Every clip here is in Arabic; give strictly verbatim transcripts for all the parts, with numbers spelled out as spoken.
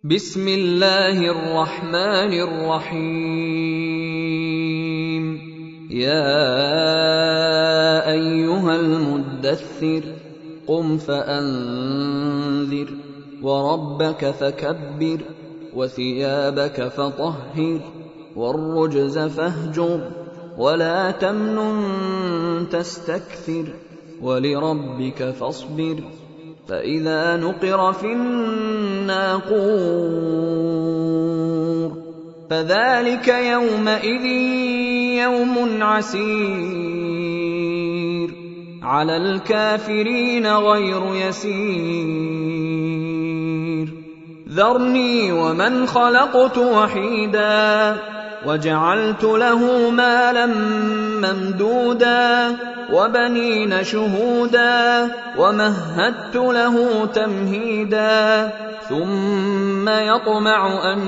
بسم الله الرحمن الرحيم يا أيها المدثر قم فأنذر وربك فكبر وثيابك فطهر والرجز فاهجر ولا تمنن تستكثر ولربك فاصبر فإذا نقر في الناقور فذلك يومئذ يوم عسير على الكافرين غير يسير ذرني ومن خلقت وحيدا وجعلت له مالا ممدودا وبنين شهودا ومهدت له تمهيدا ثم يطمع أن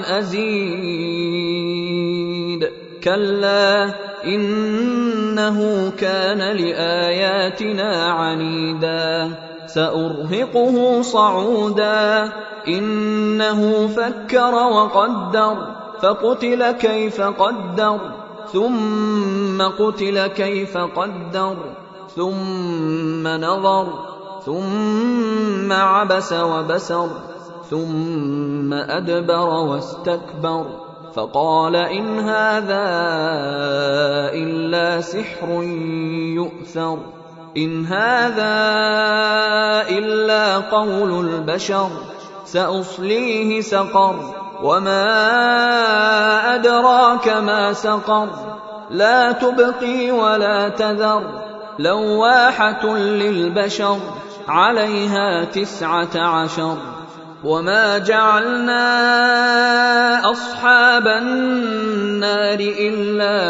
أزيد كلا إنه كان لآياتنا عنيدا سأرهقه صعودا إنه فكر وقدر فقتل كيف قدر ثم قتل كيف قدر ثم نظر ثم عبس وبسر ثم أدبر واستكبر فقال إن هذا إلا سحر يؤثر إن هذا إلا قول البشر سأصليه سقر وما أدراك ما سقر لا تبقي ولا تذر لواحة للبشر عليها تسعة عشر وما جعلنا أصحاب النار إلا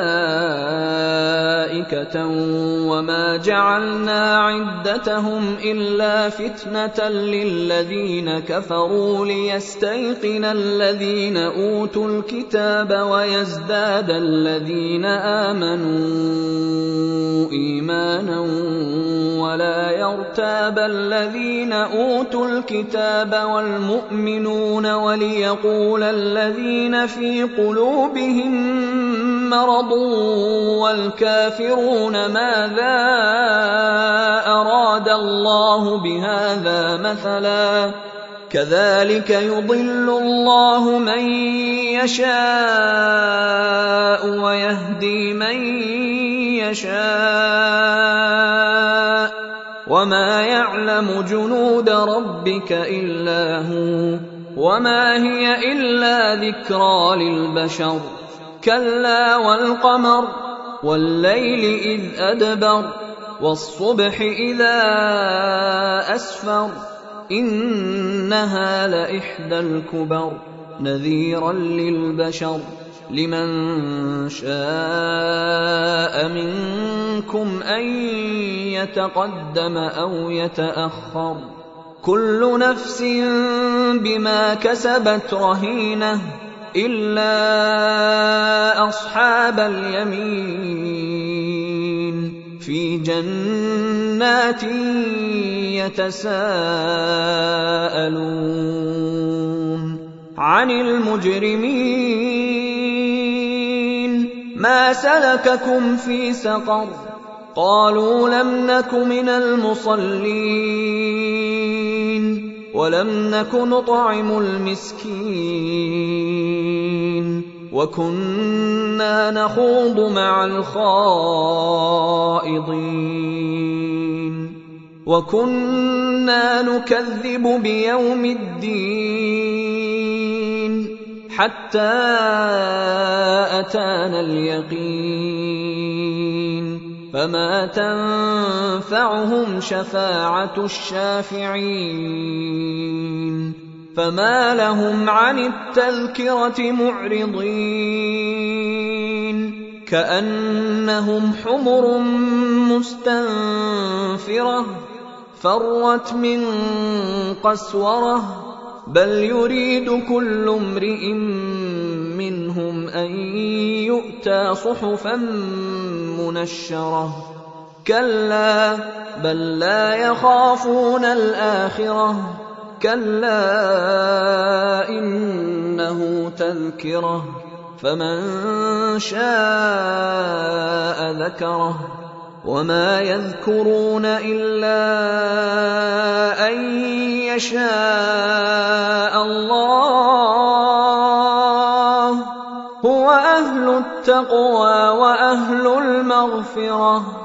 ملائكة وما جعلنا عدتهم إلا فتنة للذين كفروا ليستيقن الذين أوتوا الكتاب ويزداد الذين آمنوا إيمانا ولا يرتاب الذين أوتوا الكتاب والمؤمنون وليقول الذين في قلوبهم مرض والكافرون ماذا أراد الله بهذا مثلا كذلك يضل الله من يشاء ويهدي من يشاء وما يعلم جنود ربك إلا هو وما هي إلا ذكرى للبشر كلا والقمر والليل إذ أدبر والصبح إذا أسفر إنها لإحدى الكبر نذيرا للبشر لمن شاء منكم أن يتقدم أو يتأخر كل نفس بما كسبت رهينة إلا أصحاب اليمين في جنات يتساءلون عن المجرمين ما سلككم في سقر قالوا لم نك من المصلين ولم نك نطعم المسكين وكنا نخوض مع الخائضين وكنا نكذب بيوم الدين حتى أتانا اليقين فما تنفعهم شفاعة الشافعين فما لهم عن التذكرة معرضين كأنهم حمر مستنفرة فرت من قسورة بل يريد كل امرئ منهم أن يؤتى صحفا منشرة كلا بل لا يخافون الآخرة كَلَّا إِنَّهُ تَذْكِرَةٌ فَمَن شَاءَ ذَكَرَهُ وَمَا يَذْكُرُونَ إِلَّا أَن يَشَاءَ اللَّهُ هُوَ أَهْلُ التَّقْوَىٰ وَأَهْلُ الْمَغْفِرَةِ